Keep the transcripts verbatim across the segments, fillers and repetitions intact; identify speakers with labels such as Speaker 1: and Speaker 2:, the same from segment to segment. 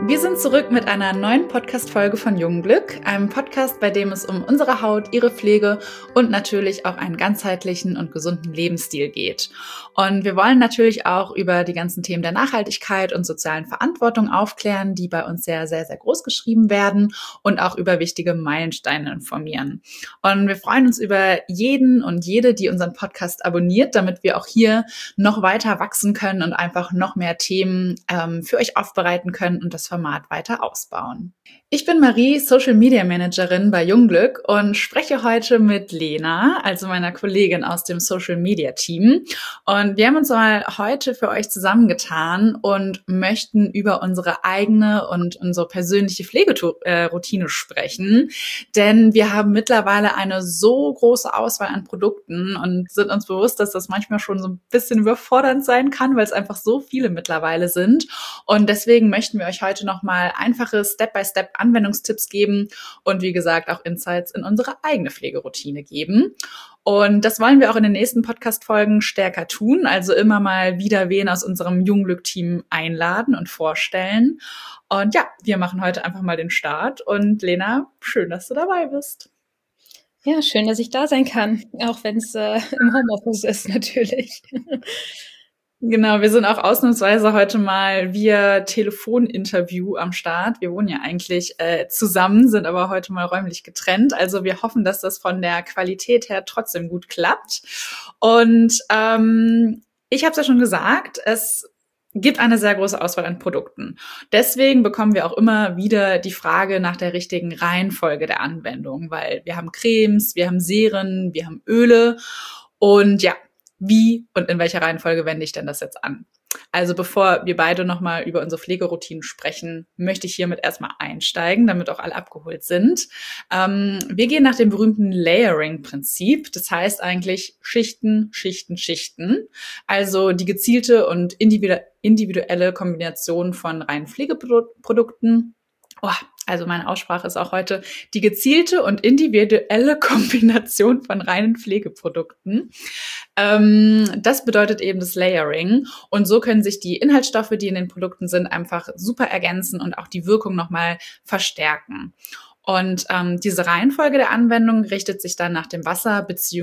Speaker 1: Wir sind zurück mit einer neuen Podcast-Folge von Jungglück, einem Podcast, bei dem es um unsere Haut, ihre Pflege und natürlich auch einen ganzheitlichen und gesunden Lebensstil geht. Und wir wollen natürlich auch über die ganzen Themen der Nachhaltigkeit und sozialen Verantwortung aufklären, die bei uns sehr, sehr, sehr groß geschrieben werden, und auch über wichtige Meilensteine informieren. Und wir freuen uns über jeden und jede, die unseren Podcast abonniert, damit wir auch hier noch weiter wachsen können und einfach noch mehr Themen ähm, für euch aufbereiten können und das Format weiter ausbauen. Ich bin Marie, Social Media Managerin bei Jungglück, und spreche heute mit Lena, also meiner Kollegin aus dem Social Media Team. Und wir haben uns mal heute für euch zusammengetan und möchten über unsere eigene und unsere persönliche Pflegeroutine sprechen. Denn wir haben mittlerweile eine so große Auswahl an Produkten und sind uns bewusst, dass das manchmal schon so ein bisschen überfordernd sein kann, weil es einfach so viele mittlerweile sind. Und deswegen möchten wir euch heute nochmal einfache Step-by-Step-Anwendungstipps geben und wie gesagt auch Insights in unsere eigene Pflegeroutine geben. Und das wollen wir auch in den nächsten Podcast-Folgen stärker tun, also immer mal wieder wen aus unserem Jungglück-Team einladen und vorstellen. Und ja, wir machen heute einfach mal den Start. Und Lena, schön, dass du dabei bist.
Speaker 2: Ja, schön, dass ich da sein kann, auch wenn es äh, im Homeoffice ist natürlich.
Speaker 1: Genau, wir sind auch ausnahmsweise heute mal via Telefoninterview am Start. Wir wohnen ja eigentlich äh, zusammen, sind aber heute mal räumlich getrennt. Also wir hoffen, dass das von der Qualität her trotzdem gut klappt. Und ähm, ich habe es ja schon gesagt, es gibt eine sehr große Auswahl an Produkten. Deswegen bekommen wir auch immer wieder die Frage nach der richtigen Reihenfolge der Anwendung, weil wir haben Cremes, wir haben Seren, wir haben Öle und ja, wie und in welcher Reihenfolge wende ich denn das jetzt an? Also bevor wir beide nochmal über unsere Pflegeroutinen sprechen, möchte ich hiermit erstmal einsteigen, damit auch alle abgeholt sind. Ähm, wir gehen nach dem berühmten Layering-Prinzip. Das heißt eigentlich Schichten, Schichten, Schichten. Also die gezielte und individuelle Kombination von reinen Pflegeprodukten. Oh, also meine Aussprache ist auch heute die gezielte und individuelle Kombination von reinen Pflegeprodukten. Ähm, das bedeutet eben das Layering. Und so können sich die Inhaltsstoffe, die in den Produkten sind, einfach super ergänzen und auch die Wirkung nochmal verstärken. Und ähm, diese Reihenfolge der Anwendung richtet sich dann nach dem Wasser-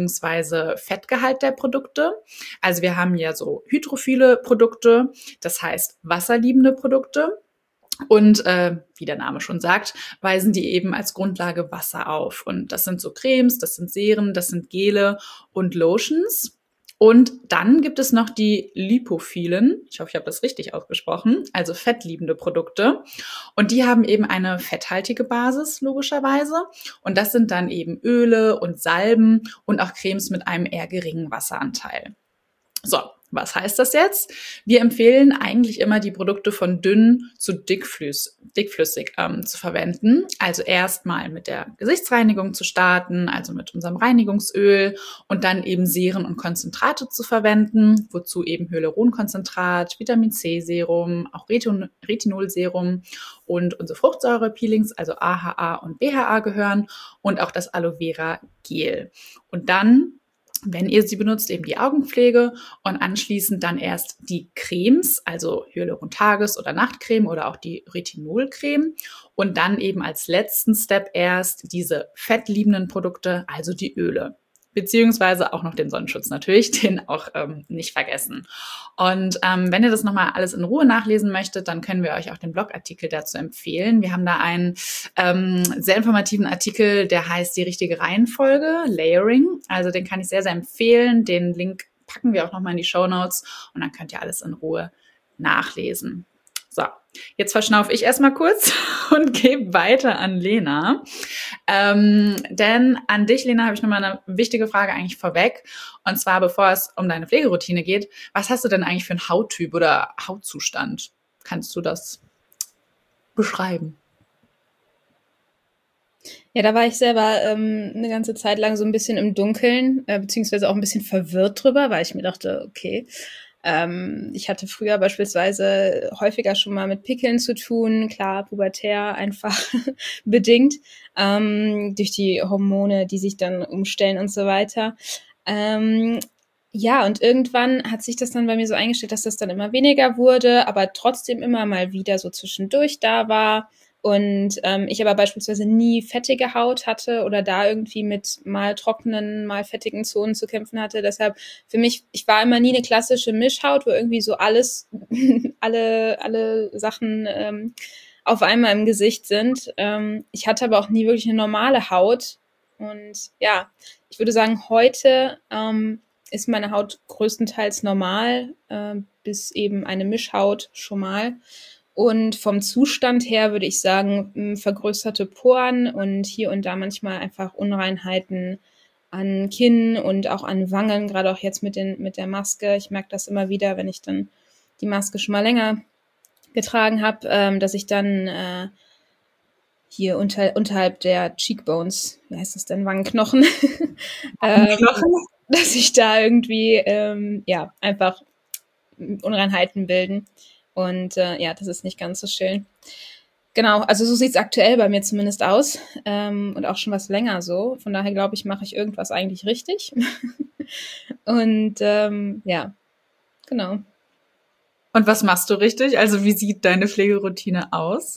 Speaker 1: bzw. Fettgehalt der Produkte. Also wir haben ja so hydrophile Produkte, das heißt wasserliebende Produkte. Und äh, wie der Name schon sagt, weisen die eben als Grundlage Wasser auf. Und das sind so Cremes, das sind Seren, das sind Gele und Lotions. Und dann gibt es noch die lipophilen, ich hoffe, ich habe das richtig ausgesprochen, also fettliebende Produkte. Und die haben eben eine fetthaltige Basis, logischerweise. Und das sind dann eben Öle und Salben und auch Cremes mit einem eher geringen Wasseranteil. So, was heißt das jetzt? Wir empfehlen eigentlich immer, die Produkte von dünn zu dickflüss, dickflüssig ähm, zu verwenden. Also erstmal mit der Gesichtsreinigung zu starten, also mit unserem Reinigungsöl, und dann eben Seren und Konzentrate zu verwenden, wozu eben Hyaluronkonzentrat, Vitamin-C-Serum, auch Retin- Retinolserum und unsere Fruchtsäure-Peelings, also A H A und B H A gehören, und auch das Aloe Vera Gel. Und dann, wenn ihr sie benutzt, eben die Augenpflege, und anschließend dann erst die Cremes, also Hyaluron-Tages- oder Nachtcreme oder auch die Retinolcreme, und dann eben als letzten Step erst diese fettliebenden Produkte, also die Öle. Beziehungsweise auch noch den Sonnenschutz natürlich, den auch ähm, nicht vergessen. Und ähm, wenn ihr das nochmal alles in Ruhe nachlesen möchtet, dann können wir euch auch den Blogartikel dazu empfehlen. Wir haben da einen ähm, sehr informativen Artikel, der heißt die richtige Reihenfolge, Layering. Also den kann ich sehr, sehr empfehlen. Den Link packen wir auch nochmal in die Shownotes, und dann könnt ihr alles in Ruhe nachlesen. So, jetzt verschnaufe ich erstmal kurz und gebe weiter an Lena. Ähm, denn an dich, Lena, habe ich nochmal eine wichtige Frage eigentlich vorweg. Und zwar, bevor es um deine Pflegeroutine geht, was hast du denn eigentlich für einen Hauttyp oder Hautzustand? Kannst du das beschreiben?
Speaker 2: Ja, da war ich selber ähm, eine ganze Zeit lang so ein bisschen im Dunkeln, äh, beziehungsweise auch ein bisschen verwirrt drüber, weil ich mir dachte, okay, ähm, ich hatte früher beispielsweise häufiger schon mal mit Pickeln zu tun, klar, pubertär einfach bedingt, ähm, durch die Hormone, die sich dann umstellen und so weiter. Ähm, Ja, und irgendwann hat sich das dann bei mir so eingestellt, dass das dann immer weniger wurde, aber trotzdem immer mal wieder so zwischendurch da war. Und ähm, ich aber beispielsweise nie fettige Haut hatte oder da irgendwie mit mal trockenen, mal fettigen Zonen zu kämpfen hatte. Deshalb für mich, ich war immer nie eine klassische Mischhaut, wo irgendwie so alles, alle, alle Sachen ähm, auf einmal im Gesicht sind. Ähm, ich hatte aber auch nie wirklich eine normale Haut. Und ja, ich würde sagen, heute ähm, ist meine Haut größtenteils normal, äh, bis eben eine Mischhaut schon mal. Und vom Zustand her würde ich sagen, vergrößerte Poren und hier und da manchmal einfach Unreinheiten an Kinn und auch an Wangen, gerade auch jetzt mit, den, mit der Maske. Ich merke das immer wieder, wenn ich dann die Maske schon mal länger getragen habe, ähm, dass ich dann äh, hier unter, unterhalb der Cheekbones, wie heißt das denn, Wangenknochen, ähm, dass sich da irgendwie ähm, ja einfach Unreinheiten bilden. Und äh, ja, das ist nicht ganz so schön. Genau, also so sieht es aktuell bei mir zumindest aus ähm, und auch schon was länger so. Von daher glaube ich, mache ich irgendwas eigentlich richtig. Und ähm, ja, genau.
Speaker 1: Und was machst du richtig? Also wie sieht deine Pflegeroutine aus?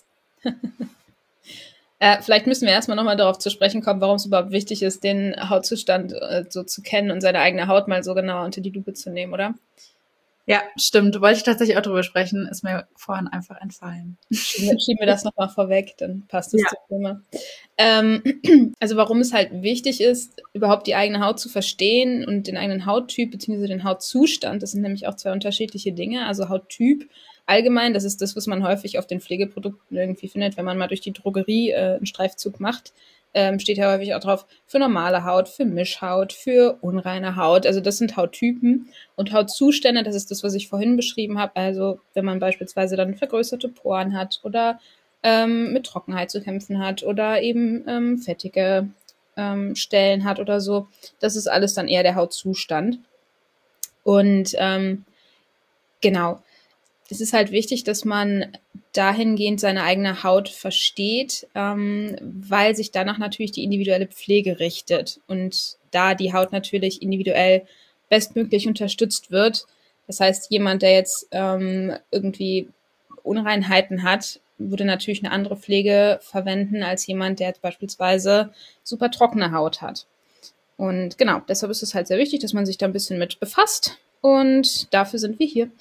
Speaker 2: Äh, vielleicht müssen wir erstmal nochmal darauf zu sprechen kommen, warum es überhaupt wichtig ist, den Hautzustand äh, so zu kennen und seine eigene Haut mal so genauer unter die Lupe zu nehmen, oder?
Speaker 1: Ja, stimmt. Wollte ich tatsächlich auch drüber sprechen, ist mir vorhin einfach entfallen.
Speaker 2: Schieben wir, schieben wir das nochmal vorweg, dann passt es
Speaker 1: Ja.
Speaker 2: zum Thema. Ähm, also warum es halt wichtig ist, überhaupt die eigene Haut zu verstehen und den eigenen Hauttyp bzw. den Hautzustand, das sind nämlich auch zwei unterschiedliche Dinge. Also Hauttyp allgemein, das ist das, was man häufig auf den Pflegeprodukten irgendwie findet, wenn man mal durch die Drogerie äh, einen Streifzug macht. Ähm, steht ja häufig auch drauf, für normale Haut, für Mischhaut, für unreine Haut. Also das sind Hauttypen. Und Hautzustände, das ist das, was ich vorhin beschrieben habe. Also wenn man beispielsweise dann vergrößerte Poren hat oder ähm, mit Trockenheit zu kämpfen hat oder eben ähm, fettige ähm, Stellen hat oder so. Das ist alles dann eher der Hautzustand. Und ähm, genau, es ist halt wichtig, dass man dahingehend seine eigene Haut versteht, ähm, weil sich danach natürlich die individuelle Pflege richtet und da die Haut natürlich individuell bestmöglich unterstützt wird. Das heißt, jemand, der jetzt ähm, irgendwie Unreinheiten hat, würde natürlich eine andere Pflege verwenden als jemand, der jetzt beispielsweise super trockene Haut hat. Und genau, deshalb ist es halt sehr wichtig, dass man sich da ein bisschen mit befasst. Und dafür sind wir hier.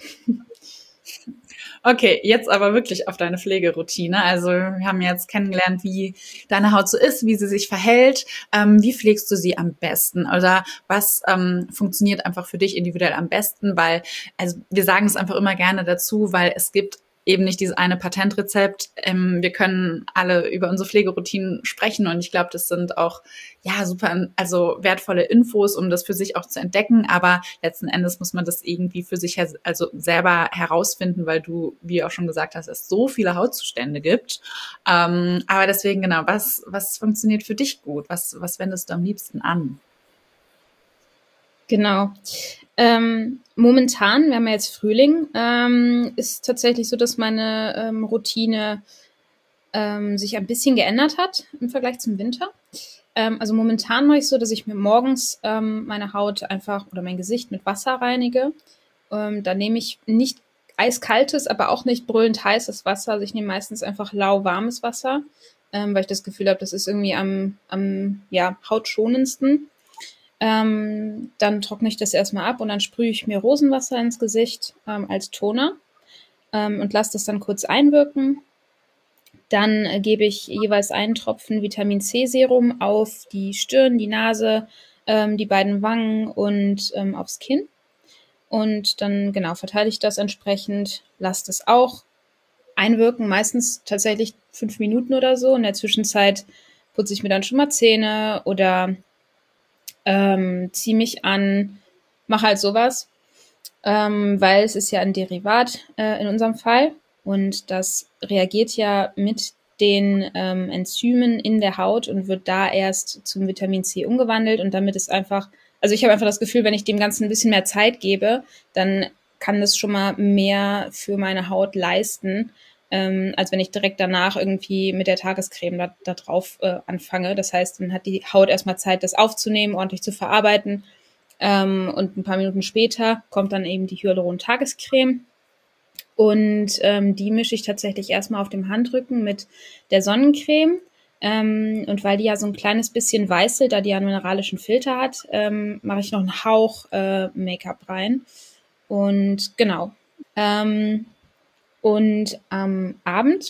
Speaker 1: Okay, jetzt aber wirklich auf deine Pflegeroutine. Also wir haben jetzt kennengelernt, wie deine Haut so ist, wie sie sich verhält. Ähm, wie pflegst du sie am besten? Oder was ähm, funktioniert einfach für dich individuell am besten? Weil, also wir sagen es einfach immer gerne dazu, weil es gibt eben nicht dieses eine Patentrezept. Ähm, wir können alle über unsere Pflegeroutinen sprechen und ich glaube, das sind auch ja super, also wertvolle Infos, um das für sich auch zu entdecken. Aber letzten Endes muss man das irgendwie für sich her- also selber herausfinden, weil du, wie auch schon gesagt hast, es so viele Hautzustände gibt. Ähm, aber deswegen genau, was was funktioniert für dich gut? Was was wendest du am liebsten an?
Speaker 2: Genau. Ähm, momentan, wir haben ja jetzt Frühling, ähm, ist tatsächlich so, dass meine ähm, Routine ähm, sich ein bisschen geändert hat im Vergleich zum Winter. Ähm, also momentan mache ich so, dass ich mir morgens ähm, meine Haut einfach oder mein Gesicht mit Wasser reinige. Ähm, da nehme ich nicht eiskaltes, aber auch nicht brüllend heißes Wasser. Also ich nehme meistens einfach lauwarmes Wasser, ähm, weil ich das Gefühl habe, das ist irgendwie am, am ja, hautschonendsten. Ähm, dann trockne ich das erstmal ab und dann sprühe ich mir Rosenwasser ins Gesicht ähm, als Toner ähm, und lasse das dann kurz einwirken. Dann äh, gebe ich jeweils einen Tropfen Vitamin C Serum auf die Stirn, die Nase, ähm, die beiden Wangen und ähm, aufs Kinn. Und dann genau verteile ich das entsprechend, lasse das auch einwirken, meistens tatsächlich fünf Minuten oder so. In der Zwischenzeit putze ich mir dann schon mal Zähne oder ähm, ziehe mich an, mache halt sowas, ähm, weil es ist ja ein Derivat äh, in unserem Fall und das reagiert ja mit den ähm, Enzymen in der Haut und wird da erst zum Vitamin C umgewandelt und damit ist einfach, also ich habe einfach das Gefühl, wenn ich dem Ganzen ein bisschen mehr Zeit gebe, dann kann das schon mal mehr für meine Haut leisten, ähm, als wenn ich direkt danach irgendwie mit der Tagescreme da, da drauf äh, anfange. Das heißt, dann hat die Haut erstmal Zeit, das aufzunehmen, ordentlich zu verarbeiten Ähm, und ein paar Minuten später kommt dann eben die Hyaluron-Tagescreme. Und ähm, die mische ich tatsächlich erstmal auf dem Handrücken mit der Sonnencreme. Ähm, und weil die ja so ein kleines bisschen weißelt, da die ja einen mineralischen Filter hat, ähm, mache ich noch einen Hauch äh, Make-up rein. Und genau. Ähm, und am Abend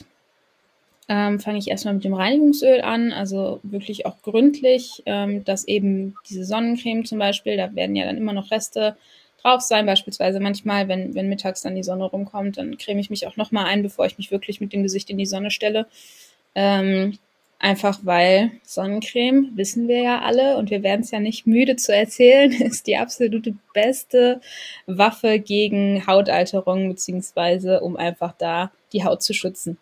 Speaker 2: ähm, fange ich erstmal mit dem Reinigungsöl an, also wirklich auch gründlich, ähm, dass eben diese Sonnencreme zum Beispiel, da werden ja dann immer noch Reste drauf sein, beispielsweise manchmal, wenn, wenn mittags dann die Sonne rumkommt, dann creme ich mich auch nochmal ein, bevor ich mich wirklich mit dem Gesicht in die Sonne stelle. Ähm, einfach weil Sonnencreme, wissen wir ja alle, und wir werden es ja nicht müde zu erzählen, ist die absolute beste Waffe gegen Hautalterung, beziehungsweise um einfach da die Haut zu schützen.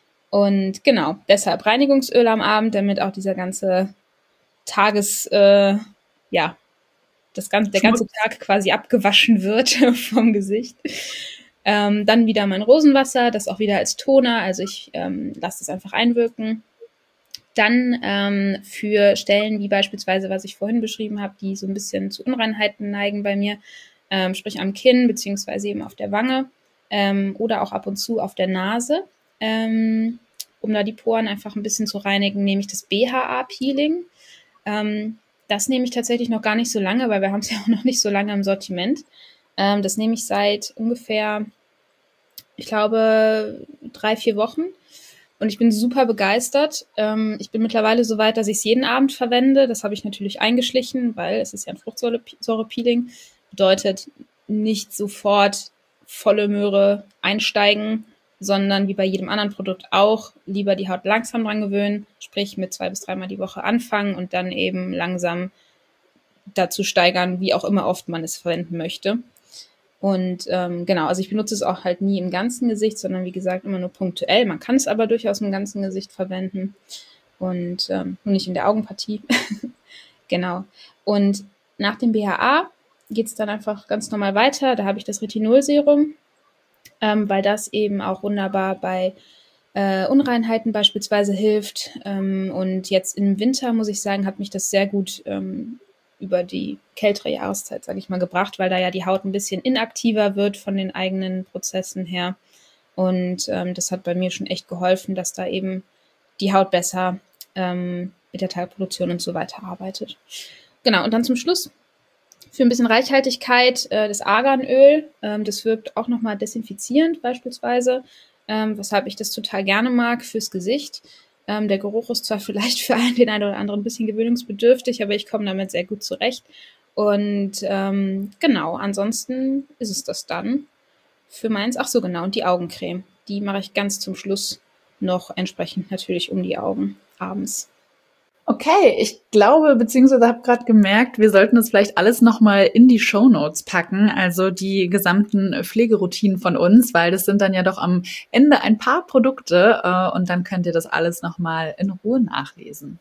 Speaker 2: Und genau, deshalb Reinigungsöl am Abend, damit auch dieser ganze Tages, äh, ja, das ganze, der ganze Tag quasi abgewaschen wird vom Gesicht. Ähm, dann wieder mein Rosenwasser, das auch wieder als Toner, also ich ähm, lasse das einfach einwirken. Dann ähm, für Stellen wie beispielsweise, was ich vorhin beschrieben habe, die so ein bisschen zu Unreinheiten neigen bei mir, ähm, sprich am Kinn beziehungsweise eben auf der Wange ähm, oder auch ab und zu auf der Nase. Ähm, um da die Poren einfach ein bisschen zu reinigen, nehme ich das B H A-Peeling. Ähm, das nehme ich tatsächlich noch gar nicht so lange, weil wir haben es ja auch noch nicht so lange im Sortiment. Ähm, das nehme ich seit ungefähr, ich glaube, drei, vier Wochen. Und ich bin super begeistert. Ähm, ich bin mittlerweile so weit, dass ich es jeden Abend verwende. Das habe ich natürlich eingeschlichen, weil es ist ja ein Fruchtsäure-Peeling. Bedeutet nicht sofort volle Möhre einsteigen, sondern wie bei jedem anderen Produkt auch lieber die Haut langsam dran gewöhnen, sprich mit zwei bis dreimal die Woche anfangen und dann eben langsam dazu steigern, wie auch immer oft man es verwenden möchte. Und ähm, genau, also ich benutze es auch halt nie im ganzen Gesicht, sondern wie gesagt immer nur punktuell. Man kann es aber durchaus im ganzen Gesicht verwenden und ähm, nur nicht in der Augenpartie. Genau. Und nach dem B H A geht es dann einfach ganz normal weiter. Da habe ich das Retinolserum, ähm, weil das eben auch wunderbar bei äh, Unreinheiten beispielsweise hilft. Ähm, und jetzt im Winter, muss ich sagen, hat mich das sehr gut ähm, über die kältere Jahreszeit, sage ich mal, gebracht, weil da ja die Haut ein bisschen inaktiver wird von den eigenen Prozessen her. Und ähm, das hat bei mir schon echt geholfen, dass da eben die Haut besser ähm, mit der Teilproduktion und so weiter arbeitet. Genau, und dann zum Schluss für ein bisschen Reichhaltigkeit äh, das Arganöl. Ähm, das wirkt auch nochmal desinfizierend beispielsweise, ähm, weshalb ich das total gerne mag fürs Gesicht. Ähm, der Geruch ist zwar vielleicht für einen, den einen oder anderen ein bisschen gewöhnungsbedürftig, aber ich komme damit sehr gut zurecht. Und ähm, genau, ansonsten ist es das dann für meins. Ach so, genau, und die Augencreme. Die mache ich ganz zum Schluss noch entsprechend natürlich um die Augen abends.
Speaker 1: Okay, ich glaube, beziehungsweise habe gerade gemerkt, wir sollten das vielleicht alles nochmal in die Shownotes packen, also die gesamten Pflegeroutinen von uns, weil das sind dann ja doch am Ende ein paar Produkte äh, und dann könnt ihr das alles nochmal in Ruhe nachlesen.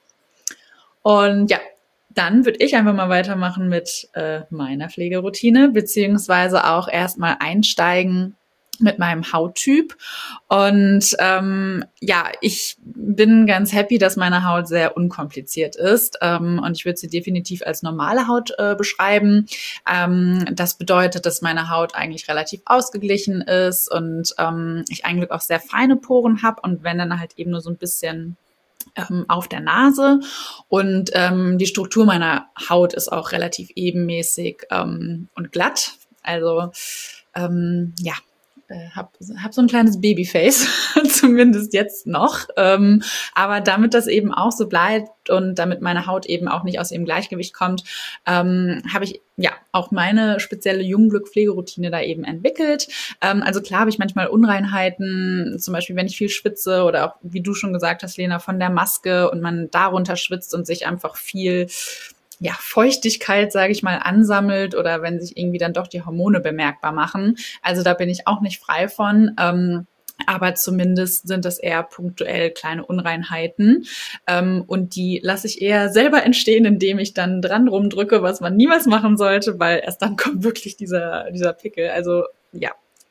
Speaker 1: Und ja, dann würde ich einfach mal weitermachen mit äh, meiner Pflegeroutine, beziehungsweise auch erstmal einsteigen mit meinem Hauttyp. Und ähm, ja, ich bin ganz happy, dass meine Haut sehr unkompliziert ist. Ähm, und ich würde sie definitiv als normale Haut äh, beschreiben. Ähm, das bedeutet, dass meine Haut eigentlich relativ ausgeglichen ist und ähm, ich eigentlich auch sehr feine Poren habe. Und wenn dann halt eben nur so ein bisschen ähm, auf der Nase. Und ähm, die Struktur meiner Haut ist auch relativ ebenmäßig ähm, und glatt. Also ähm, ja, äh, hab, hab so ein kleines Babyface, zumindest jetzt noch. Ähm, aber damit das eben auch so bleibt und damit meine Haut eben auch nicht aus ihrem Gleichgewicht kommt, ähm, habe ich ja auch meine spezielle Jungglück-Pflegeroutine da eben entwickelt. Ähm, also klar habe ich manchmal Unreinheiten, zum Beispiel wenn ich viel schwitze oder auch, wie du schon gesagt hast, Lena, von der Maske und man darunter schwitzt und sich einfach viel ja, Feuchtigkeit, sage ich mal, ansammelt oder wenn sich irgendwie dann doch die Hormone bemerkbar machen. Also da bin ich auch nicht frei von. Ähm, aber zumindest sind das eher punktuell kleine Unreinheiten. Ähm, und die lasse ich eher selber entstehen, indem ich dann dran rumdrücke, was man niemals machen sollte, weil erst dann kommt wirklich dieser, dieser Pickel. Also ja,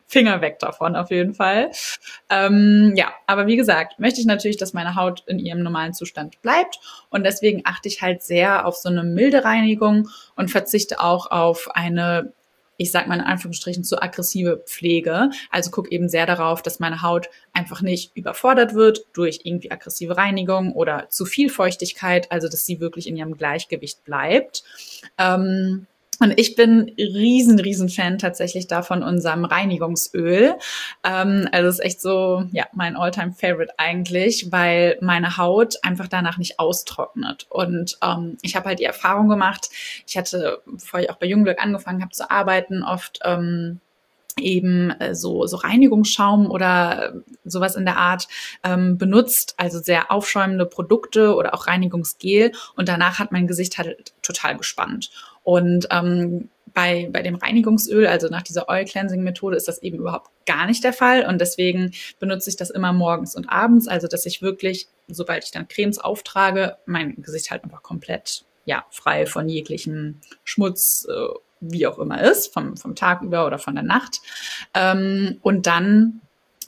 Speaker 1: Finger weg davon auf jeden Fall. Ähm, ja, aber wie gesagt, möchte ich natürlich, dass meine Haut in ihrem normalen Zustand bleibt und deswegen achte ich halt sehr auf so eine milde Reinigung und verzichte auch auf eine, ich sag mal in Anführungsstrichen, zu aggressive Pflege. Also guck eben sehr darauf, dass meine Haut einfach nicht überfordert wird durch irgendwie aggressive Reinigung oder zu viel Feuchtigkeit, also dass sie wirklich in ihrem Gleichgewicht bleibt. Ähm, Und ich bin riesen, riesen Fan tatsächlich davon unserem Reinigungsöl. Ähm, also es ist echt so, ja, mein All-Time-Favorite eigentlich, weil meine Haut einfach danach nicht austrocknet. Und ähm, ich habe halt die Erfahrung gemacht, ich hatte, bevor ich auch bei Jungglück angefangen habe zu arbeiten, oft ähm, eben äh, so, so Reinigungsschaum oder sowas in der Art ähm, benutzt, also sehr aufschäumende Produkte oder auch Reinigungsgel. Und danach hat mein Gesicht halt total gespannt. Und ähm, bei, bei dem Reinigungsöl, also nach dieser Oil-Cleansing-Methode, ist das eben überhaupt gar nicht der Fall. Und deswegen benutze ich das immer morgens und abends, also dass ich wirklich, sobald ich dann Cremes auftrage, mein Gesicht halt einfach komplett ja, frei von jeglichem Schmutz, äh, wie auch immer ist, vom, vom Tag über oder von der Nacht. Ähm, und dann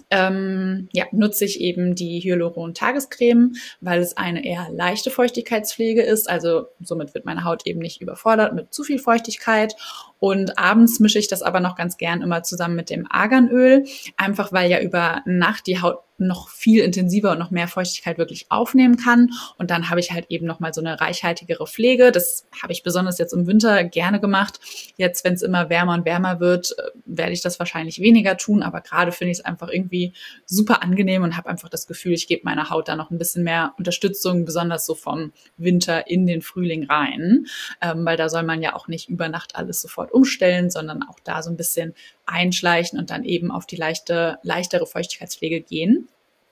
Speaker 1: ähm, ja, nutze ich eben die Hyaluron-Tagescreme, weil es eine eher leichte Feuchtigkeitspflege ist. Also somit wird meine Haut eben nicht überfordert mit zu viel Feuchtigkeit. Und abends mische ich das aber noch ganz gern immer zusammen mit dem Arganöl, einfach weil ja über Nacht die Haut noch viel intensiver und noch mehr Feuchtigkeit wirklich aufnehmen kann. Und dann habe ich halt eben nochmal so eine reichhaltigere Pflege. Das habe ich besonders jetzt im Winter gerne gemacht. Jetzt, wenn es immer wärmer und wärmer wird, werde ich das wahrscheinlich weniger tun. Aber gerade finde ich es einfach irgendwie super angenehm und habe einfach das Gefühl, ich gebe meiner Haut da noch ein bisschen mehr Unterstützung, besonders so vom Winter in den Frühling rein. Ähm, weil da soll man ja auch nicht über Nacht alles sofort umstellen, sondern auch da so ein bisschen einschleichen und dann eben auf die leichte, leichtere Feuchtigkeitspflege gehen.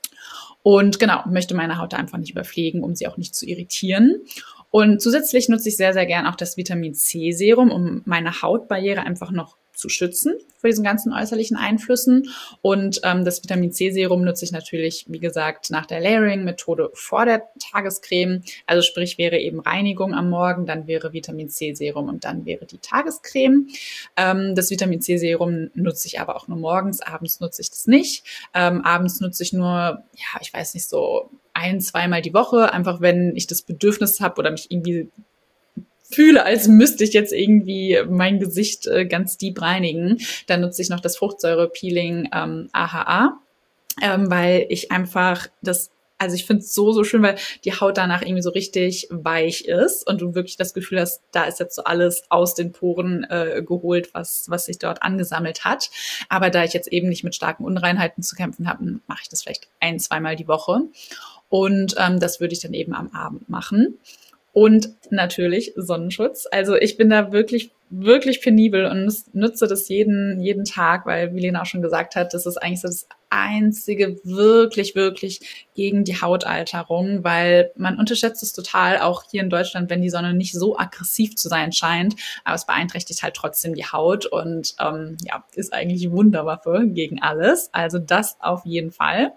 Speaker 1: Und genau, möchte meine Haut da einfach nicht überpflegen, um sie auch nicht zu irritieren. Und zusätzlich nutze ich sehr, sehr gern auch das Vitamin-C-Serum, um meine Hautbarriere einfach noch zu schützen vor diesen ganzen äußerlichen Einflüssen. Und ähm, das Vitamin-C-Serum nutze ich natürlich, wie gesagt, nach der Layering-Methode vor der Tagescreme. Also sprich, wäre eben Reinigung am Morgen, dann wäre Vitamin-C-Serum und dann wäre die Tagescreme. Ähm, das Vitamin-C-Serum nutze ich aber auch nur morgens, abends nutze ich das nicht. Ähm, abends nutze ich nur, ja, ich weiß nicht, so ein-, zweimal die Woche, einfach wenn ich das Bedürfnis habe oder mich irgendwie fühle, als müsste ich jetzt irgendwie mein Gesicht äh, ganz deep reinigen, dann nutze ich noch das Fruchtsäure-Peeling ähm, A H A, ähm, weil ich einfach das, also ich finde es so, so schön, weil die Haut danach irgendwie so richtig weich ist und du wirklich das Gefühl hast, da ist jetzt so alles aus den Poren äh, geholt, was, was sich dort angesammelt hat. Aber da ich jetzt eben nicht mit starken Unreinheiten zu kämpfen habe, mache ich das vielleicht ein-, zweimal die Woche. Und ähm, das würde ich dann eben am Abend machen. Und natürlich Sonnenschutz. Also ich bin da wirklich, wirklich penibel und nutze das jeden, jeden Tag, weil, wie Lena auch schon gesagt hat, das ist eigentlich so das einzige wirklich, wirklich gegen die Hautalterung, weil man unterschätzt es total, auch hier in Deutschland, wenn die Sonne nicht so aggressiv zu sein scheint, aber es beeinträchtigt halt trotzdem die Haut und ähm, ja, ist eigentlich eine Wunderwaffe gegen alles. Also das auf jeden Fall.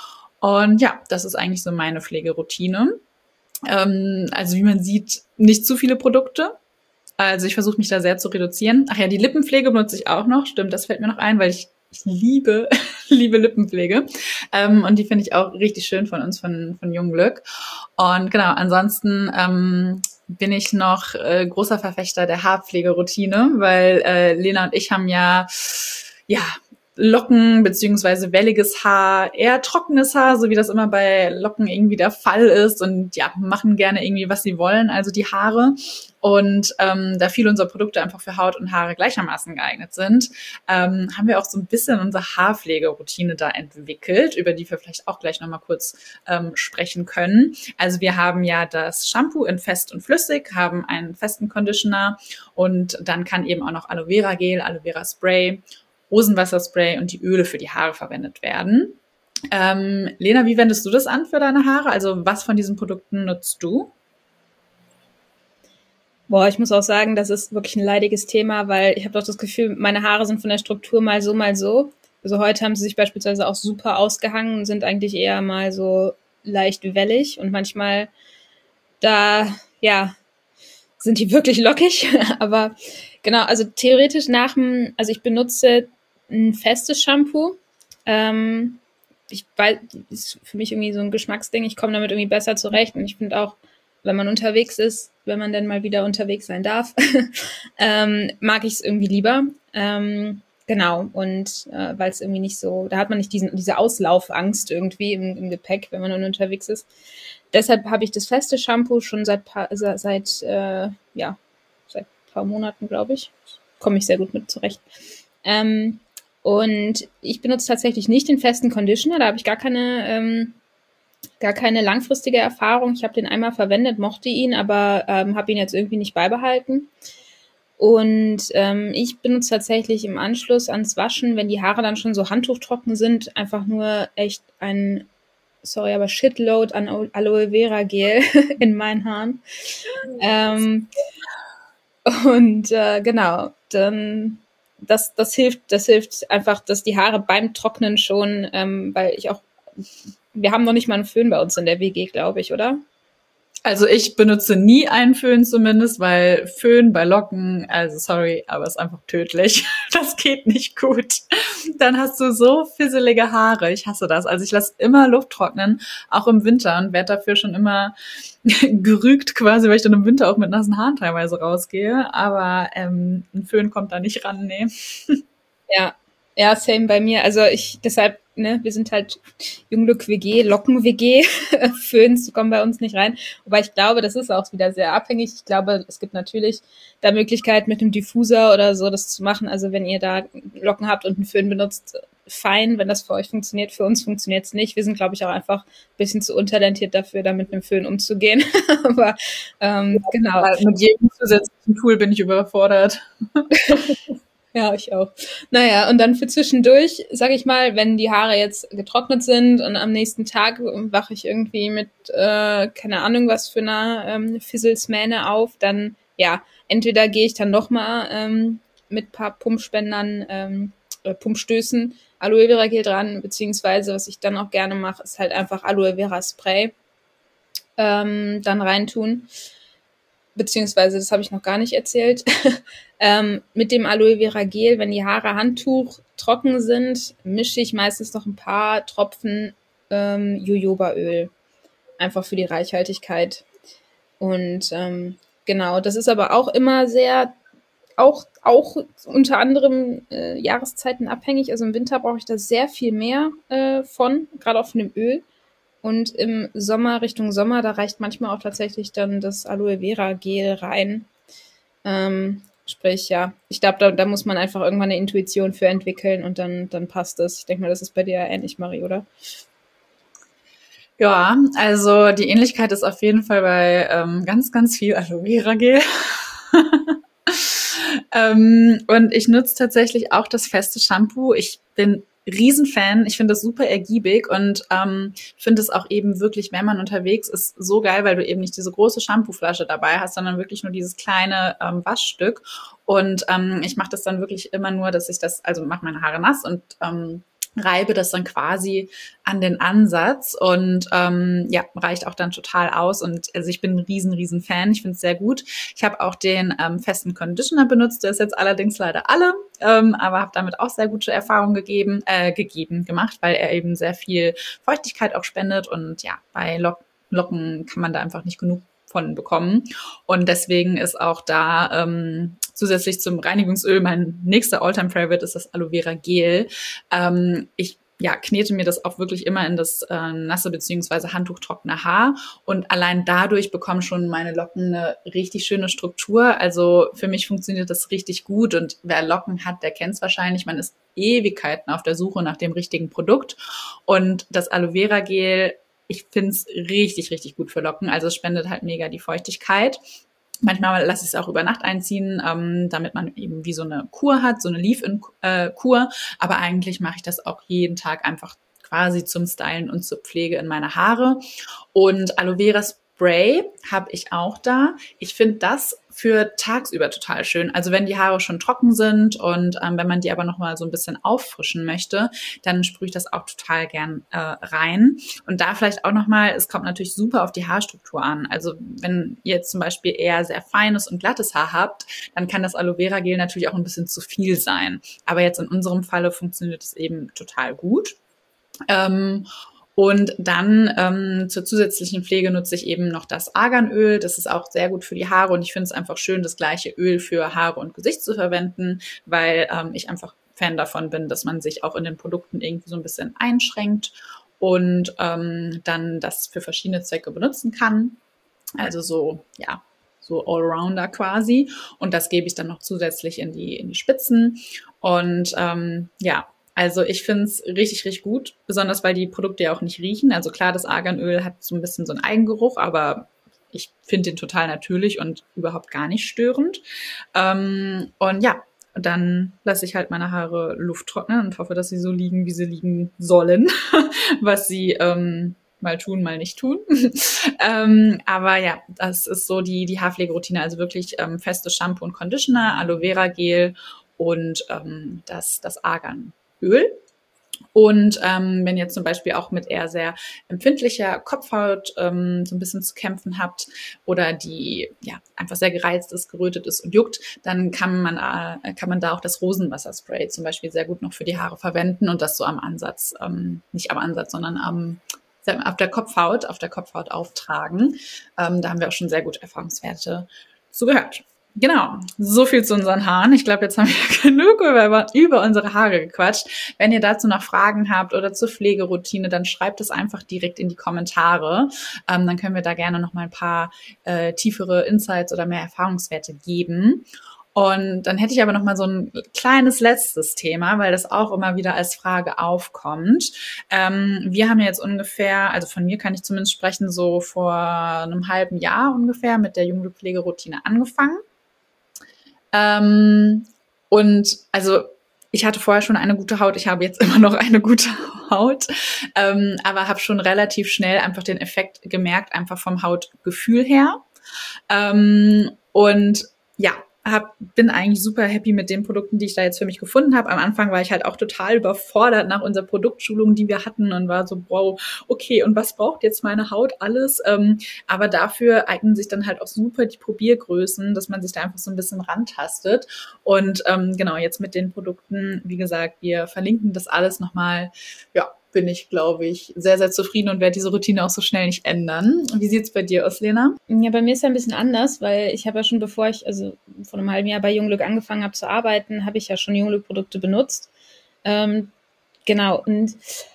Speaker 1: Und ja, das ist eigentlich so meine Pflegeroutine. Ähm, also wie man sieht, nicht zu viele Produkte. Also ich versuche mich da sehr zu reduzieren. Ach ja, die Lippenpflege benutze ich auch noch. Stimmt, das fällt mir noch ein, weil ich, ich liebe, liebe Lippenpflege. Ähm, und die finde ich auch richtig schön von uns, von, von Jungglück. Und genau, ansonsten ähm, bin ich noch äh, großer Verfechter der Haarpflegeroutine, weil äh, Lena und ich haben ja, ja, Locken beziehungsweise welliges Haar, eher trockenes Haar, so wie das immer bei Locken irgendwie der Fall ist und ja, machen gerne irgendwie, was sie wollen, also die Haare. Und ähm, da viele unserer Produkte einfach für Haut und Haare gleichermaßen geeignet sind, ähm, haben wir auch so ein bisschen unsere Haarpflegeroutine da entwickelt, über die wir vielleicht auch gleich nochmal kurz ähm, sprechen können. Also wir haben ja das Shampoo in fest und flüssig, haben einen festen Conditioner und dann kann eben auch noch Aloe Vera Gel, Aloe Vera Spray, Rosenwasserspray und die Öle für die Haare verwendet werden. Ähm, Lena, wie wendest du das an für deine Haare? Also was von diesen Produkten nutzt du?
Speaker 2: Boah, ich muss auch sagen, das ist wirklich ein leidiges Thema, weil ich habe doch das Gefühl, meine Haare sind von der Struktur mal so, mal so. Also heute haben sie sich beispielsweise auch super ausgehangen und sind eigentlich eher mal so leicht wellig und manchmal da, ja, sind die wirklich lockig. Aber genau, also theoretisch nach dem, also ich benutze ein festes Shampoo. Ähm, ich weiß, ist für mich irgendwie so ein Geschmacksding. Ich komme damit irgendwie besser zurecht. Und ich finde auch, wenn man unterwegs ist, wenn man denn mal wieder unterwegs sein darf, ähm, mag ich es irgendwie lieber. Ähm, genau. Und äh, weil es irgendwie nicht so, da hat man nicht diesen, diese Auslaufangst irgendwie im, im Gepäck, wenn man dann unterwegs ist. Deshalb habe ich das feste Shampoo schon seit paar, seit äh, ja seit ein paar Monaten, glaube ich. Komme ich sehr gut mit zurecht. Ähm, und ich benutze tatsächlich nicht den festen Conditioner. Da habe ich gar keine ähm, gar keine langfristige Erfahrung. Ich habe den einmal verwendet, mochte ihn, aber ähm, habe ihn jetzt irgendwie nicht beibehalten. Und ähm, ich benutze tatsächlich im Anschluss ans Waschen, wenn die Haare dann schon so handtuchtrocken sind, einfach nur echt ein sorry, aber Shitload an Aloe Vera Gel in meinen Haaren. Ähm, und äh, genau, dann das, das hilft, das hilft einfach, dass die Haare beim Trocknen schon, ähm, weil ich auch, wir haben noch nicht mal einen Föhn bei uns in der W G, glaube ich, oder?
Speaker 1: Also ich benutze nie einen Föhn zumindest, weil Föhn bei Locken, also sorry, aber ist einfach tödlich. Das geht nicht gut. Dann hast du so fisselige Haare. Ich hasse das. Also ich lasse immer Luft trocknen, auch im Winter, und werde dafür schon immer gerügt quasi, weil ich dann im Winter auch mit nassen Haaren teilweise rausgehe. Aber ähm, ein Föhn kommt da nicht ran, nee.
Speaker 2: Ja, ja, same bei mir. Also ich, deshalb, ne, wir sind halt Junglück-W G, Locken-W G, Föhns kommen bei uns nicht rein. Wobei ich glaube, das ist auch wieder sehr abhängig. Ich glaube, es gibt natürlich da Möglichkeit mit einem Diffuser oder so das zu machen. Also wenn ihr da Locken habt und einen Föhn benutzt, fein, wenn das für euch funktioniert. Für uns funktioniert es nicht. Wir sind, glaube ich, auch einfach ein bisschen zu untalentiert dafür, da mit einem Föhn umzugehen. Aber ähm, genau.
Speaker 1: Mit jedem zusätzlichen Tool bin ich überfordert.
Speaker 2: Ja, ich auch. Naja, und dann für zwischendurch, sag ich mal, wenn die Haare jetzt getrocknet sind und am nächsten Tag wache ich irgendwie mit, äh, keine Ahnung, was für einer ähm, Fizzelsmähne auf, dann, ja, entweder gehe ich dann nochmal ähm, mit paar Pumpspendern, ähm, äh, Pumpstößen Aloe Vera Gel dran, beziehungsweise, was ich dann auch gerne mache, ist halt einfach Aloe Vera Spray ähm, dann reintun. Beziehungsweise, das habe ich noch gar nicht erzählt, ähm, mit dem Aloe Vera Gel, wenn die Haare Handtuch trocken sind, mische ich meistens noch ein paar Tropfen ähm, Jojobaöl. Einfach für die Reichhaltigkeit. Und ähm, genau, das ist aber auch immer sehr, auch, auch unter anderem äh, Jahreszeiten abhängig. Also im Winter brauche ich da sehr viel mehr äh, von, gerade auch von dem Öl. Und im Sommer, Richtung Sommer, da reicht manchmal auch tatsächlich dann das Aloe Vera Gel rein. Ähm, sprich, ja, ich glaube, da, da muss man einfach irgendwann eine Intuition für entwickeln und dann, dann passt es. Ich denke mal, das ist bei dir ähnlich, Marie, oder?
Speaker 1: Ja, also die Ähnlichkeit ist auf jeden Fall bei ähm, ganz, ganz viel Aloe Vera Gel. ähm, und ich nutze tatsächlich auch das feste Shampoo. Ich bin Riesenfan. Ich finde das super ergiebig und ähm, finde es auch eben wirklich, wenn man unterwegs ist, so geil, weil du eben nicht diese große Shampooflasche dabei hast, sondern wirklich nur dieses kleine ähm, Waschstück. Und ähm, ich mache das dann wirklich immer nur, dass ich das, also mache meine Haare nass und ähm, reibe das dann quasi an den Ansatz und ähm, ja, reicht auch dann total aus. Und also ich bin ein riesen, riesen Fan. Ich finde es sehr gut. Ich habe auch den ähm, festen Conditioner benutzt. Der ist jetzt allerdings leider alle, ähm, aber habe damit auch sehr gute Erfahrungen gegeben, äh, gegeben, gemacht, weil er eben sehr viel Feuchtigkeit auch spendet. Und ja, bei Lock Locken kann man da einfach nicht genug von bekommen. Und deswegen ist auch da ähm, zusätzlich zum Reinigungsöl mein nächster Alltime-Favorite ist das Aloe Vera Gel. Ähm, ich ja, knete mir das auch wirklich immer in das äh, nasse beziehungsweise handtuchtrockene Haar und allein dadurch bekommen schon meine Locken eine richtig schöne Struktur. Also für mich funktioniert das richtig gut und wer Locken hat, der kennt es wahrscheinlich. Man ist Ewigkeiten auf der Suche nach dem richtigen Produkt und das Aloe Vera Gel, ich finde es richtig, richtig gut für Locken. Also es spendet halt mega die Feuchtigkeit. Manchmal lasse ich es auch über Nacht einziehen, ähm, damit man eben wie so eine Kur hat, so eine Leave-in-Kur. Aber eigentlich mache ich das auch jeden Tag einfach quasi zum Stylen und zur Pflege in meine Haare. Und Aloe Vera Spray habe ich auch da. Ich finde das für tagsüber total schön. Also wenn die Haare schon trocken sind und ähm, wenn man die aber noch mal so ein bisschen auffrischen möchte, dann sprühe ich das auch total gern äh, rein. Und da vielleicht auch noch mal, es kommt natürlich super auf die Haarstruktur an. Also wenn ihr jetzt zum Beispiel eher sehr feines und glattes Haar habt, dann kann das Aloe Vera Gel natürlich auch ein bisschen zu viel sein. Aber jetzt in unserem Falle funktioniert es eben total gut. Ähm, Und dann ähm, zur zusätzlichen Pflege nutze ich eben noch das Arganöl. Das ist auch sehr gut für die Haare und ich finde es einfach schön, das gleiche Öl für Haare und Gesicht zu verwenden, weil ähm, ich einfach Fan davon bin, dass man sich auch in den Produkten irgendwie so ein bisschen einschränkt und ähm, dann das für verschiedene Zwecke benutzen kann. Also so, ja, so Allrounder quasi. Und das gebe ich dann noch zusätzlich in die, in die Spitzen. Und ähm, ja, also ich finde es richtig, richtig gut, besonders weil die Produkte ja auch nicht riechen. Also klar, das Arganöl hat so ein bisschen so einen Eigengeruch, aber ich finde den total natürlich und überhaupt gar nicht störend. Ähm, und ja, dann lasse ich halt meine Haare Luft trocknen und hoffe, dass sie so liegen, wie sie liegen sollen, was sie ähm, mal tun, mal nicht tun. ähm, aber ja, das ist so die, die Haarpflegeroutine, also wirklich ähm, festes Shampoo und Conditioner, Aloe Vera Gel und ähm, das, das Argan. Öl. Und ähm, wenn ihr zum Beispiel auch mit eher sehr empfindlicher Kopfhaut ähm, so ein bisschen zu kämpfen habt oder die ja einfach sehr gereizt ist, gerötet ist und juckt, dann kann man äh, kann man da auch das Rosenwasserspray zum Beispiel sehr gut noch für die Haare verwenden und das so am Ansatz, ähm, nicht am Ansatz, sondern am auf der Kopfhaut, auf der Kopfhaut auftragen. Ähm, da haben wir auch schon sehr gute Erfahrungswerte zu gehört. Genau, so viel zu unseren Haaren. Ich glaube, jetzt haben wir genug über, über unsere Haare gequatscht. Wenn ihr dazu noch Fragen habt oder zur Pflegeroutine, dann schreibt es einfach direkt in die Kommentare. Ähm, dann können wir da gerne noch mal ein paar äh, tiefere Insights oder mehr Erfahrungswerte geben. Und dann hätte ich aber noch mal so ein kleines letztes Thema, weil das auch immer wieder als Frage aufkommt. Ähm, wir haben ja jetzt ungefähr, also von mir kann ich zumindest sprechen, so vor einem halben Jahr ungefähr mit der Jungblut-Pflegeroutine angefangen. Ähm, und also ich hatte vorher schon eine gute Haut, ich habe jetzt immer noch eine gute Haut, ähm, aber habe schon relativ schnell einfach den Effekt gemerkt, einfach vom Hautgefühl her. Ähm, und ja, hab, bin eigentlich super happy mit den Produkten, die ich da jetzt für mich gefunden habe. Am Anfang war ich halt auch total überfordert nach unserer Produktschulung, die wir hatten und war so, wow, okay, und was braucht jetzt meine Haut alles? Ähm, aber dafür eignen sich dann halt auch super die Probiergrößen, dass man sich da einfach so ein bisschen rantastet. Und ähm, genau, jetzt mit den Produkten, wie gesagt, wir verlinken das alles nochmal, ja, bin ich, glaube ich, sehr, sehr zufrieden und werde diese Routine auch so schnell nicht ändern. Wie sieht's bei dir aus, Lena?
Speaker 2: Ja, bei mir ist ja ein bisschen anders, weil ich habe ja schon, bevor ich, also vor einem halben Jahr bei Junglück angefangen habe zu arbeiten, habe ich ja schon Junglück-Produkte benutzt. Ähm, genau, und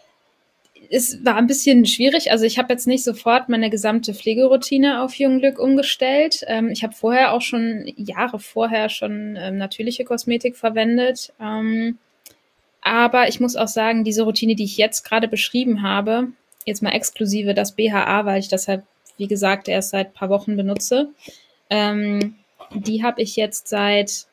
Speaker 2: es war ein bisschen schwierig. Also ich habe jetzt nicht sofort meine gesamte Pflegeroutine auf Junglück umgestellt. Ähm, ich habe vorher auch schon, Jahre vorher schon ähm, natürliche Kosmetik verwendet. Ähm, Aber ich muss auch sagen, diese Routine, die ich jetzt gerade beschrieben habe, jetzt mal exklusive das B H A, weil ich das halt, wie gesagt, erst seit ein paar Wochen benutze, ähm, die habe ich jetzt seit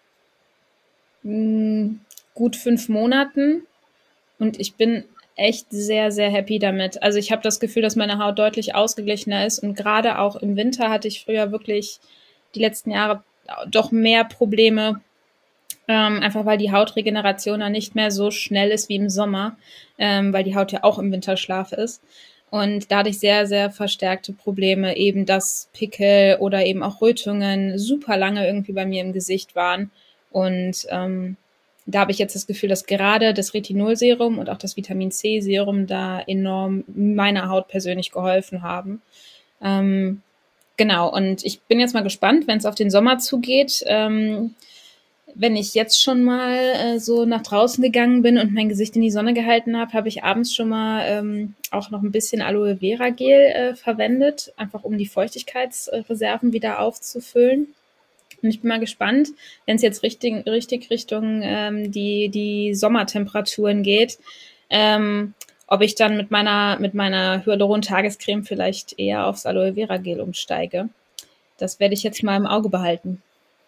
Speaker 2: mh, gut fünf Monaten und ich bin echt sehr, sehr happy damit. Also ich habe das Gefühl, dass meine Haut deutlich ausgeglichener ist und gerade auch im Winter hatte ich früher wirklich die letzten Jahre doch mehr Probleme, Ähm, einfach weil die Hautregeneration dann nicht mehr so schnell ist wie im Sommer, ähm, weil die Haut ja auch im Winterschlaf ist. Und da hatte ich sehr, sehr verstärkte Probleme, eben dass Pickel oder eben auch Rötungen super lange irgendwie bei mir im Gesicht waren. Und ähm, da habe ich jetzt das Gefühl, dass gerade das Retinolserum und auch das Vitamin C-Serum da enorm meiner Haut persönlich geholfen haben. Ähm, genau, und ich bin jetzt mal gespannt, wenn es auf den Sommer zugeht, ähm, wenn ich jetzt schon mal äh, so nach draußen gegangen bin und mein Gesicht in die Sonne gehalten habe, habe ich abends schon mal ähm, auch noch ein bisschen Aloe Vera Gel äh, verwendet, einfach um die Feuchtigkeitsreserven wieder aufzufüllen. Und ich bin mal gespannt, wenn es jetzt richtig, richtig Richtung ähm, die, die Sommertemperaturen geht, ähm, ob ich dann mit meiner, mit meiner Hyaluron-Tagescreme vielleicht eher aufs Aloe Vera Gel umsteige. Das werde ich jetzt mal im Auge behalten.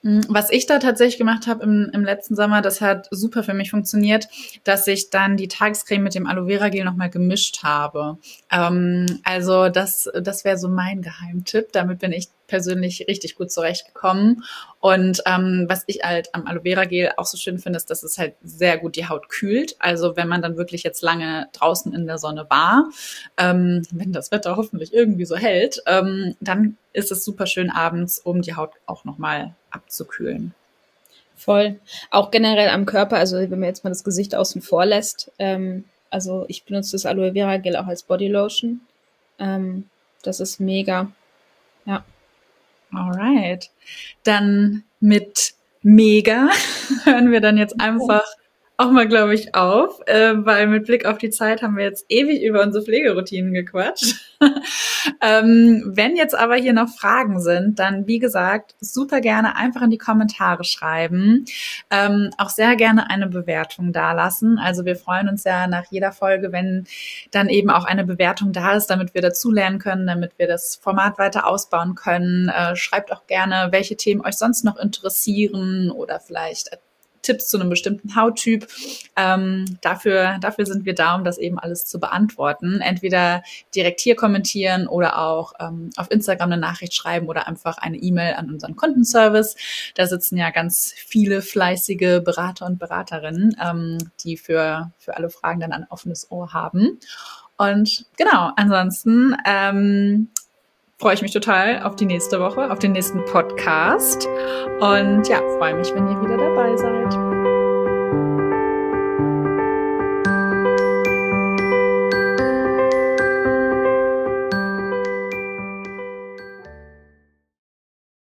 Speaker 1: Was ich da tatsächlich gemacht habe im, im letzten Sommer, das hat super für mich funktioniert, dass ich dann die Tagescreme mit dem Aloe Vera Gel nochmal gemischt habe. Ähm, also das, das wäre so mein Geheimtipp. Damit bin ich persönlich richtig gut zurechtgekommen. Und ähm, was ich halt am Aloe Vera Gel auch so schön finde, ist, dass es halt sehr gut die Haut kühlt. Also wenn man dann wirklich jetzt lange draußen in der Sonne war, ähm, wenn das Wetter hoffentlich irgendwie so hält, ähm, dann ist es super schön abends, um die Haut auch nochmal abzukühlen.
Speaker 2: Voll. Auch generell am Körper, also wenn man jetzt mal das Gesicht außen vor lässt, ähm, also ich benutze das Aloe Vera Gel auch als Bodylotion. Ähm, das ist mega. Ja.
Speaker 1: Alright. Dann mit mega hören wir dann jetzt einfach auch mal, glaube ich, auf, äh, weil mit Blick auf die Zeit haben wir jetzt ewig über unsere Pflegeroutinen gequatscht. ähm, wenn jetzt aber hier noch Fragen sind, dann, wie gesagt, super gerne einfach in die Kommentare schreiben. Ähm, auch sehr gerne eine Bewertung dalassen. Also wir freuen uns ja nach jeder Folge, wenn dann eben auch eine Bewertung da ist, damit wir dazulernen können, damit wir das Format weiter ausbauen können. Äh, schreibt auch gerne, welche Themen euch sonst noch interessieren oder vielleicht Tipps zu einem bestimmten Hauttyp. Ähm, dafür, dafür sind wir da, um das eben alles zu beantworten. Entweder direkt hier kommentieren oder auch ähm, auf Instagram eine Nachricht schreiben oder einfach eine E-Mail an unseren Kundenservice. Da sitzen ja ganz viele fleißige Berater und Beraterinnen, ähm, die für, für alle Fragen dann ein offenes Ohr haben. Und genau, ansonsten ähm, freue ich mich total auf die nächste Woche, auf den nächsten Podcast. Und ja, freue mich, wenn ihr wieder dabei seid.